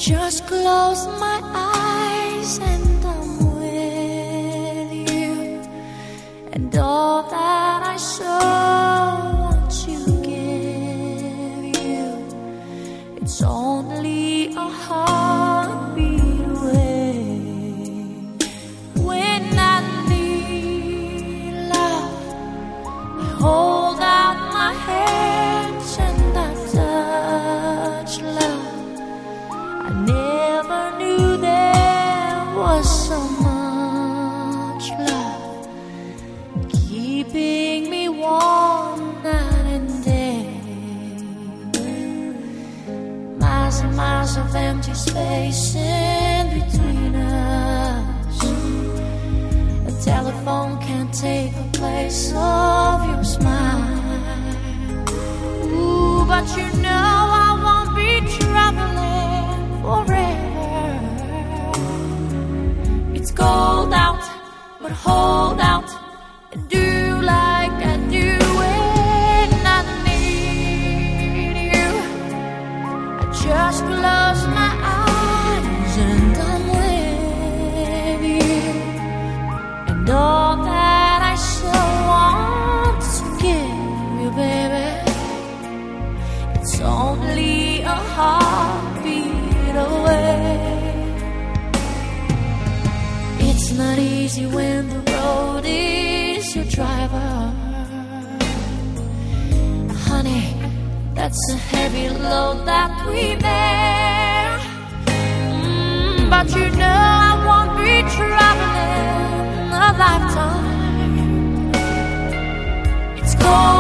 just close my eyes and I'm with you, and all that I so want to give you, it's only a heartbeat away. When I need love, I hold out my hands and I touch love. I never knew there was so much love keeping me warm night and day. Miles and miles of empty space in between us. A telephone can't take the place of your smile. Ooh, but you know I won't be traveling forever. It's cold out, but hold out and do like I do when I need you. I just close my eyes and I'm with you, and all that I so want to give you, baby, it's only a heartbeat away. It's not easy when the road is your driver. Honey, that's a heavy load that we bear. But you know I won't be traveling a lifetime. It's cold